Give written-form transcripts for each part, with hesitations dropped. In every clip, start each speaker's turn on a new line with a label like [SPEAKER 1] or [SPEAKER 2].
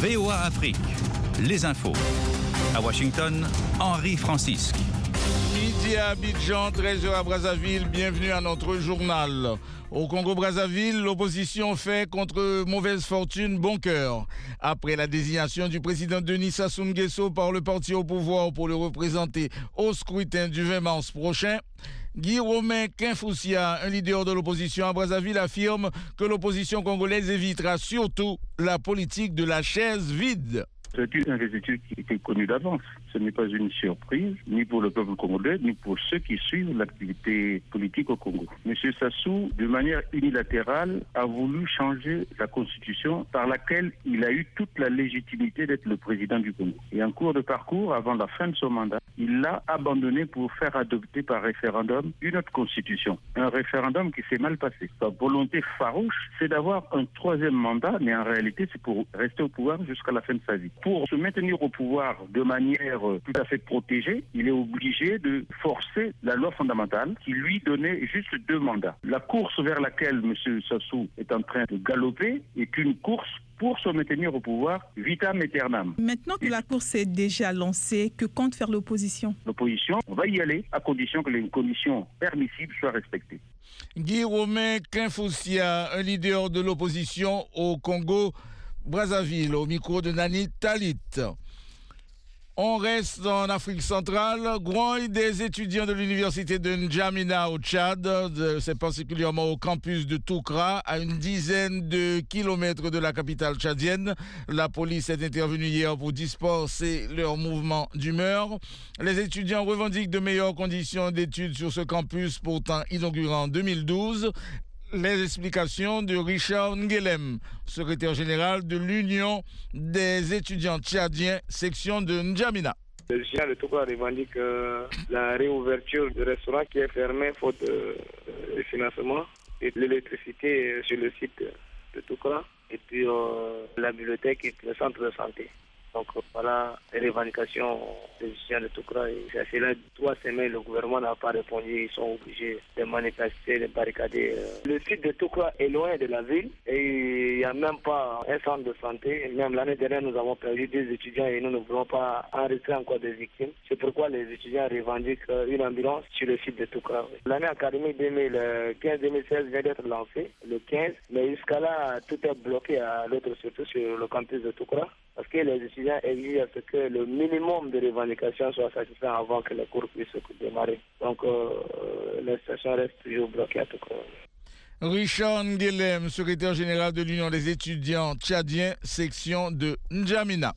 [SPEAKER 1] VOA Afrique, les infos. À Washington, Henri Francisque.
[SPEAKER 2] Midi à Abidjan, 13h à Brazzaville, bienvenue à notre journal. Au Congo-Brazzaville, l'opposition fait contre mauvaise fortune bon cœur. Après la désignation du président Denis Sassou Nguesso par le parti au pouvoir pour le représenter au scrutin du 20 mars prochain, Guy Romain Kinfoussia, un leader de l'opposition à Brazzaville, affirme que l'opposition congolaise évitera surtout la politique de la chaise vide.
[SPEAKER 3] C'est une investiture qui était connue d'avance. Ce n'est pas une surprise, ni pour le peuple congolais, ni pour ceux qui suivent l'activité politique au Congo. M. Sassou, de manière unilatérale, a voulu changer la constitution par laquelle il a eu toute la légitimité d'être le président du Congo. Et en cours de parcours, avant la fin de son mandat, il l'a abandonné pour faire adopter par référendum une autre constitution. Un référendum qui s'est mal passé. Sa volonté farouche, c'est d'avoir un troisième mandat, mais en réalité, c'est pour rester au pouvoir jusqu'à la fin de sa vie. Pour se maintenir au pouvoir de manière tout à fait protégée, il est obligé de forcer la loi fondamentale qui lui donnait juste 2 mandats. La course vers laquelle M. Sassou est en train de galoper est une course pour se maintenir au pouvoir vitam aeternam.
[SPEAKER 4] Maintenant que la course est déjà lancée, que compte faire l'opposition ?
[SPEAKER 3] L'opposition, on va y aller à condition que les conditions permissibles soient respectées.
[SPEAKER 2] Guy Romain Kinfoussia, un leader de l'opposition au Congo-Brazzaville, au micro de Nani Talit. On reste en Afrique centrale. Grogne des étudiants de l'université de N'Djamena au Tchad, c'est particulièrement au campus de Toukra, à une dizaine de kilomètres de la capitale tchadienne. La police est intervenue hier pour disperser leur mouvement d'humeur. Les étudiants revendiquent de meilleures conditions d'études sur ce campus, pourtant inauguré en 2012. Les explications de Richard Nguelem, secrétaire général de l'Union des étudiants tchadiens, section de N'Djamena.
[SPEAKER 5] Les étudiants de Toukra revendiquent la réouverture du restaurant qui est fermé faute de financement et de l'électricité sur le site de Toukra et puis la bibliothèque et le centre de santé. Donc voilà les revendications des étudiants de Toukra. C'est cela, 3 semaines, le gouvernement n'a pas répondu. Ils sont obligés de manifester, de barricader. Le site de Toukra est loin de la ville et il n'y a même pas un centre de santé. Même l'année dernière, nous avons perdu 2 étudiants et nous ne voulons pas enregistrer encore des victimes. C'est pourquoi les étudiants revendiquent une ambulance sur le site de Toukra. L'année académique 2015-2016 vient d'être lancée, le 15, mais jusqu'à là, tout est bloqué à l'autre, surtout sur le campus de Toukra. Parce que les étudiants exigent à ce que le minimum de revendications soit satisfait avant que les cours puissent démarrer. Donc, la situation reste toujours bloquée à tout cas.
[SPEAKER 2] Richard Nguelem, secrétaire général de l'Union des étudiants tchadiens, section de N'Djamena.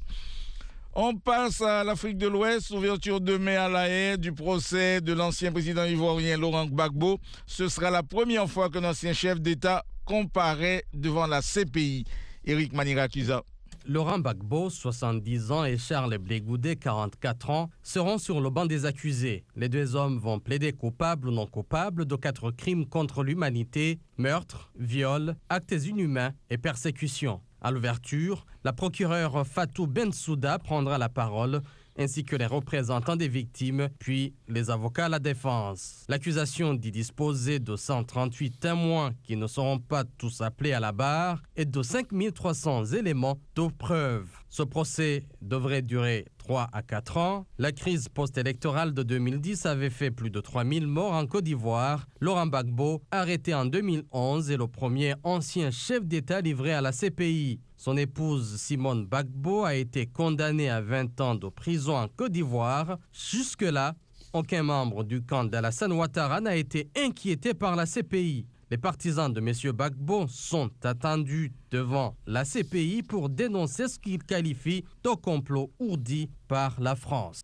[SPEAKER 2] On passe à l'Afrique de l'Ouest, ouverture demain à La Haye du procès de l'ancien président ivoirien Laurent Gbagbo. Ce sera la première fois qu'un ancien chef d'État comparaît devant la CPI. Éric Maniracusa.
[SPEAKER 6] Laurent Gbagbo, 70 ans, et Charles Blé Goudé, 44 ans, seront sur le banc des accusés. Les 2 hommes vont plaider coupables ou non coupables de 4 crimes contre l'humanité, meurtre, viol, actes inhumains et persécution. À l'ouverture, la procureure Fatou Bensouda prendra la parole, ainsi que les représentants des victimes, puis les avocats à la défense. L'accusation dit disposer de 138 témoins qui ne seront pas tous appelés à la barre et de 5300 éléments de preuve. Ce procès devrait durer 3 à 4 ans. La crise post-électorale de 2010 avait fait plus de 3000 morts en Côte d'Ivoire. Laurent Gbagbo, arrêté en 2011, est le premier ancien chef d'État livré à la CPI. Son épouse Simone Gbagbo a été condamnée à 20 ans de prison en Côte d'Ivoire. Jusque-là, aucun membre du camp d'Alassane Ouattara n'a été inquiété par la CPI. Les partisans de M. Gbagbo sont attendus devant la CPI pour dénoncer ce qu'ils qualifient de complot ourdi par la France.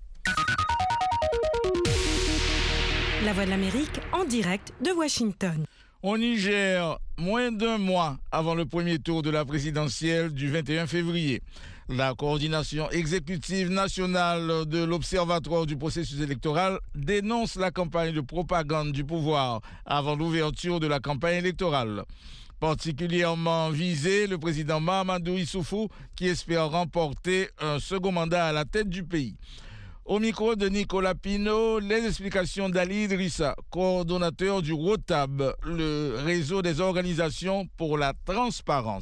[SPEAKER 7] La Voix de l'Amérique en direct de Washington.
[SPEAKER 2] Au Niger, moins d'1 mois avant le premier tour de la présidentielle du 21 février, la coordination exécutive nationale de l'Observatoire du processus électoral dénonce la campagne de propagande du pouvoir avant l'ouverture de la campagne électorale. Particulièrement visé, le président Mahamadou Issoufou, qui espère remporter un second mandat à la tête du pays. Au micro de Nicolas Pinault, les explications d'Ali Idrissa, coordonnateur du ROTAB, le réseau des organisations pour la transparence.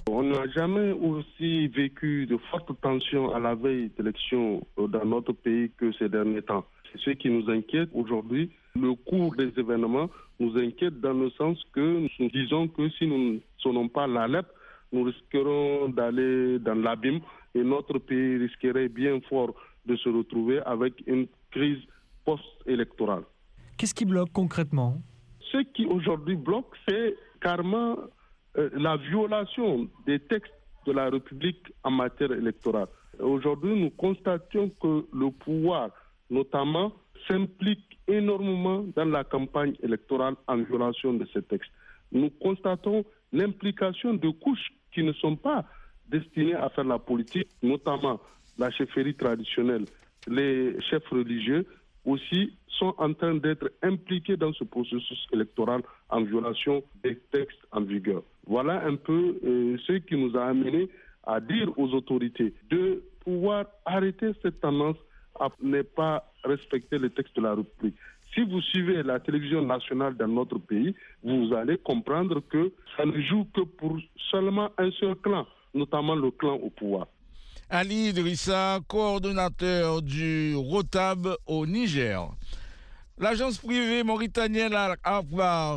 [SPEAKER 8] On n'a jamais aussi vécu de fortes tensions à la veille d'élections dans notre pays que ces derniers temps. C'est ce qui nous inquiète aujourd'hui. Le cours des événements nous inquiète dans le sens que nous disons que si nous ne sonnons pas l'alerte, nous risquerons d'aller dans l'abîme et notre pays risquerait bien fort de se retrouver avec une crise post-électorale.
[SPEAKER 9] Qu'est-ce qui bloque concrètement ?
[SPEAKER 8] Ce qui aujourd'hui bloque, c'est carrément la violation des textes de la République en matière électorale. Aujourd'hui, nous constatons que le pouvoir, notamment, s'implique énormément dans la campagne électorale en violation de ces textes. Nous constatons l'implication de couches qui ne sont pas destinées à faire la politique, notamment la chefferie traditionnelle, les chefs religieux, aussi sont en train d'être impliqués dans ce processus électoral en violation des textes en vigueur. Voilà un peu ce qui nous a amené à dire aux autorités de pouvoir arrêter cette tendance à ne pas respecter les textes de la République. Si vous suivez la télévision nationale dans notre pays, vous allez comprendre que ça ne joue que pour seulement un seul clan, notamment le clan au pouvoir.
[SPEAKER 2] Ali Idrissa, coordonnateur du Rotab au Niger. L'agence privée mauritanienne Al-Akhbar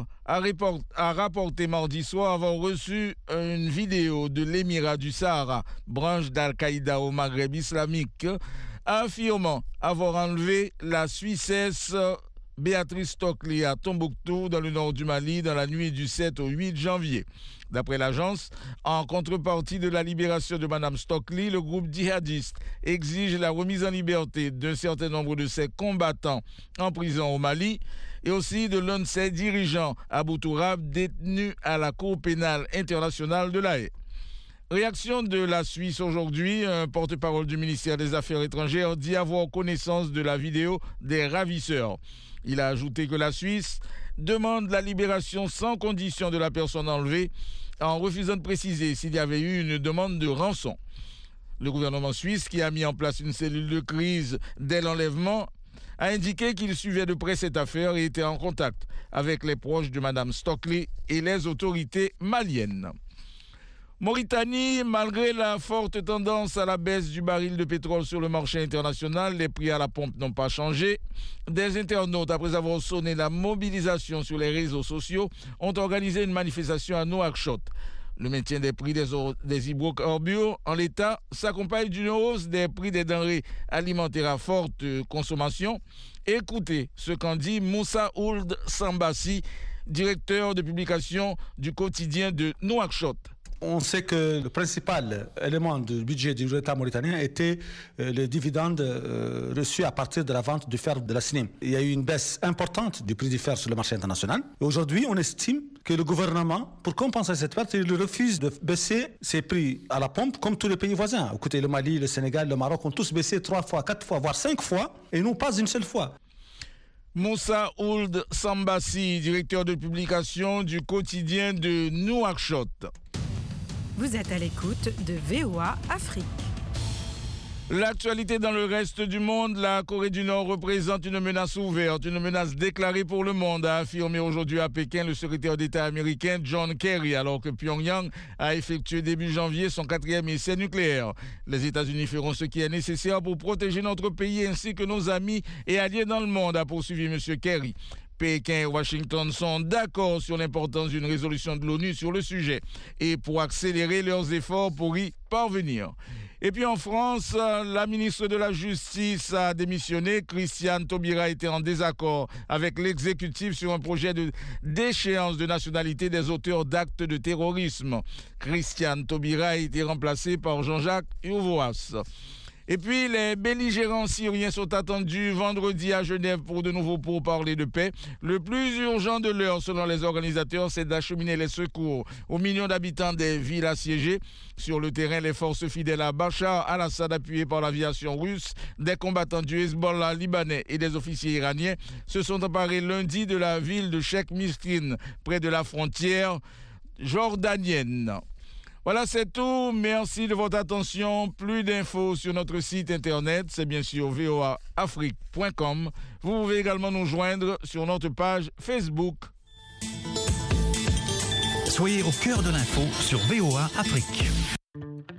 [SPEAKER 2] a rapporté mardi soir avoir reçu une vidéo de l'Émirat du Sahara, branche d'Al-Qaïda au Maghreb islamique, affirmant avoir enlevé la Suissesse Béatrice Stockley à Tombouctou, dans le nord du Mali, dans la nuit du 7 au 8 janvier. D'après l'agence, en contrepartie de la libération de Mme Stockley, le groupe djihadiste exige la remise en liberté d'un certain nombre de ses combattants en prison au Mali et aussi de l'un de ses dirigeants, Abou Tourab, détenu à la Cour pénale internationale de La Haye. Réaction de la Suisse aujourd'hui, un porte-parole du ministère des Affaires étrangères dit avoir connaissance de la vidéo des ravisseurs. Il a ajouté que la Suisse demande la libération sans condition de la personne enlevée en refusant de préciser s'il y avait eu une demande de rançon. Le gouvernement suisse, qui a mis en place une cellule de crise dès l'enlèvement, a indiqué qu'il suivait de près cette affaire et était en contact avec les proches de Mme Stockley et les autorités maliennes. Mauritanie, malgré la forte tendance à la baisse du baril de pétrole sur le marché international, les prix à la pompe n'ont pas changé. Des internautes, après avoir sonné la mobilisation sur les réseaux sociaux, ont organisé une manifestation à Nouakchott. Le maintien des prix des hydrocarbures en l'état s'accompagne d'une hausse des prix des denrées alimentaires à forte consommation. Écoutez ce qu'en dit Moussa Ould Sambassi, directeur de publication du quotidien de Nouakchott.
[SPEAKER 10] On sait que le principal élément du budget du État mauritanien était les dividendes reçus à partir de la vente du fer de la SNIM. Il y a eu une baisse importante du prix du fer sur le marché international. Et aujourd'hui, on estime que le gouvernement, pour compenser cette perte, il refuse de baisser ses prix à la pompe comme tous les pays voisins. Écoutez, le Mali, le Sénégal, le Maroc ont tous baissé 3 fois, 4 fois, voire 5 fois, et nous pas une seule fois.
[SPEAKER 2] Moussa Ould Sambassi, directeur de publication du quotidien de Nouakchott.
[SPEAKER 7] Vous êtes à l'écoute de VOA Afrique.
[SPEAKER 2] L'actualité dans le reste du monde, la Corée du Nord représente une menace ouverte, une menace déclarée pour le monde, a affirmé aujourd'hui à Pékin le secrétaire d'État américain John Kerry, alors que Pyongyang a effectué début janvier son 4e essai nucléaire. Les États-Unis feront ce qui est nécessaire pour protéger notre pays ainsi que nos amis et alliés dans le monde, a poursuivi M. Kerry. Pékin et Washington sont d'accord sur l'importance d'une résolution de l'ONU sur le sujet et pour accélérer leurs efforts pour y parvenir. Et puis en France, la ministre de la Justice a démissionné. Christiane Taubira était en désaccord avec l'exécutif sur un projet de déchéance de nationalité des auteurs d'actes de terrorisme. Christiane Taubira a été remplacée par Jean-Jacques Urvoas. Et puis, les belligérants syriens sont attendus vendredi à Genève pour de nouveaux pourparlers de paix. Le plus urgent de l'heure, selon les organisateurs, c'est d'acheminer les secours aux millions d'habitants des villes assiégées. Sur le terrain, les forces fidèles à Bachar al-Assad, appuyées par l'aviation russe, des combattants du Hezbollah libanais et des officiers iraniens, se sont emparés lundi de la ville de Cheikh Miskin, près de la frontière jordanienne. Voilà, c'est tout. Merci de votre attention. Plus d'infos sur notre site internet, c'est bien sûr voaafrique.com. Vous pouvez également nous joindre sur notre page Facebook.
[SPEAKER 1] Soyez au cœur de l'info sur VOA Afrique.